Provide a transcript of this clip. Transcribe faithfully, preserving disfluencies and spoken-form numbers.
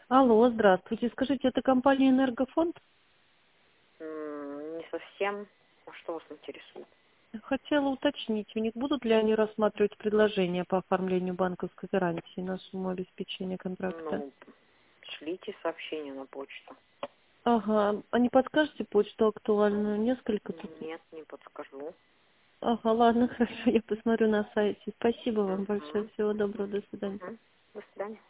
Алло, здравствуйте. Скажите, это компания «Энергофонд»? М, Не совсем. А что вас интересует? Хотела уточнить, у них будут ли они рассматривать предложения по оформлению банковской гарантии на сумму обеспечения контракта? Ну, шлите сообщение на почту. Ага, а не подскажете почту актуальную? Несколько тут. Нет, не подскажу. Ага, ладно, хорошо, я посмотрю на сайте. Спасибо вам большое, Угу. всего доброго, до свидания. Угу. До свидания.